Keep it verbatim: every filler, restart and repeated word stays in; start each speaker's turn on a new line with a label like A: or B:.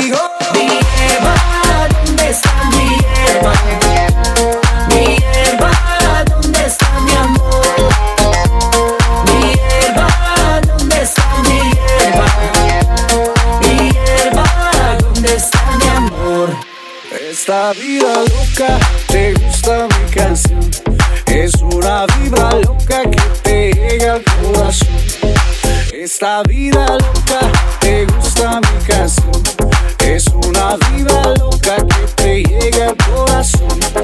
A: contigo. Mi hierba, ¿dónde está mi hierba? Mi hierba, ¿dónde está mi amor? Mi hierba, ¿dónde está mi hierba? Mi hierba, ¿dónde está mi amor?
B: Esta vida loca, te gusta mi canción. Es una vibra loca que te llega al corazón. Esta vida loca, te gusta mi canción. Es una vibra loca que te llega al corazón.